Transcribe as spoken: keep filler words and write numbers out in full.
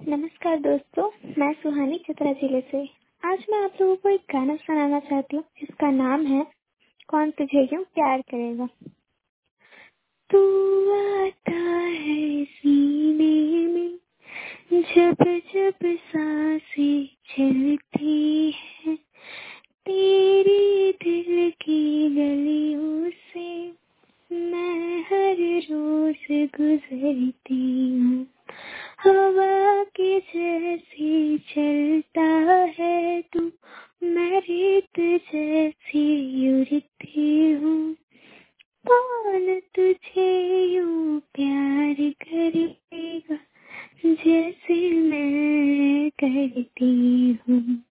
नमस्कार दोस्तों, मैं सुहानी चतरा जिले से। आज मैं आप लोगों को एक गाना सुनाना चाहती हूँ जिसका नाम है कौन तुझे यूं प्यार करेगा। तू आता है सीने में जब जब सांसें चलती है, तेरी दिल की गलियों से मैं हर रोज गुजरती हूँ। हवा के जैसे चलता है तू, मैं रेत जैसी उड़ती हूँ। कौन तुझे यूं प्यार करेगा जैसे मैं करती हूँ।